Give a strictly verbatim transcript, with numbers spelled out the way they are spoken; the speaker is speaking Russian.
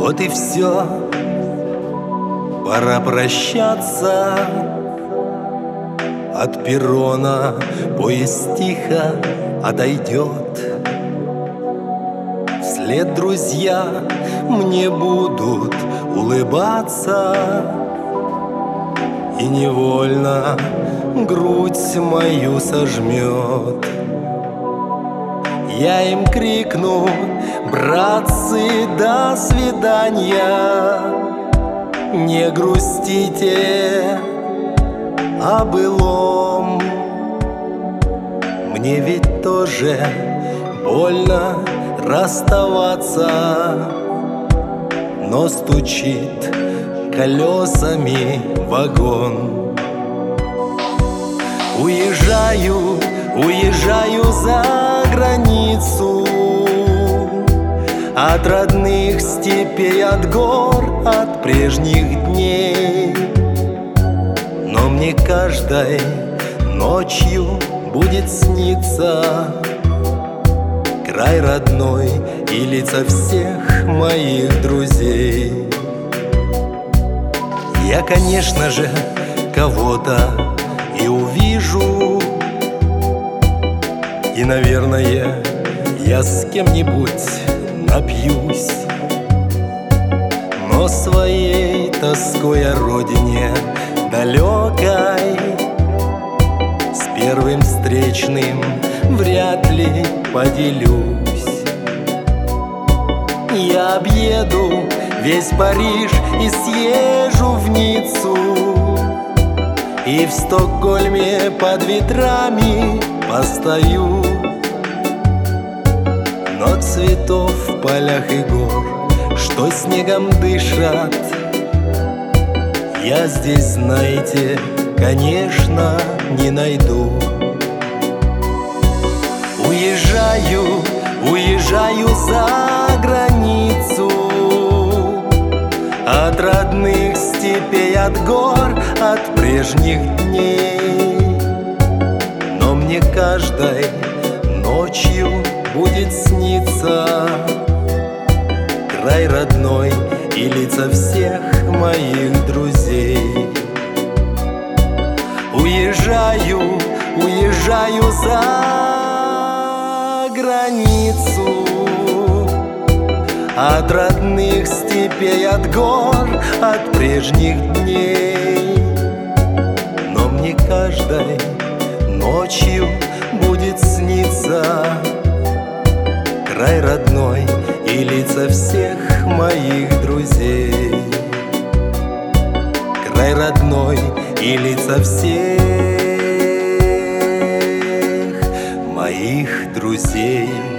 Вот и все, пора прощаться. От перрона поезд тихо отойдет. Вслед друзья мне будут улыбаться, и невольно грудь мою сожмет. Я им крикну: братцы, до свидания, не грустите о былом. Мне ведь тоже больно расставаться, но стучит колесами вагон. Уезжаю, уезжаю за границу, от родных степей, от гор, от прежних дней. Но мне каждой ночью будет сниться край родной и лица всех моих друзей. Я, конечно же, кого-то и увижу, и, наверное, я с кем-нибудь напьюсь, но своей тоской о родине далекой с первым встречным вряд ли поделюсь. Я объеду весь Париж и съезжу в Ниццу, и в Стокгольме под ветрами постою. Но цветов в полях и гор, что снегом дышат, я здесь, знаете, конечно, не найду. Уезжаю, уезжаю за границу, от родных степей, от гор, от прежних дней. Но мне каждой ночью будет сниться край родной и лица всех моих друзей. Уезжаю, уезжаю за границу, от родных степей, от гор, от прежних дней. Но мне каждой ночью будет сниться край родной и лица всех моих друзей. Край родной и лица всех моих друзей.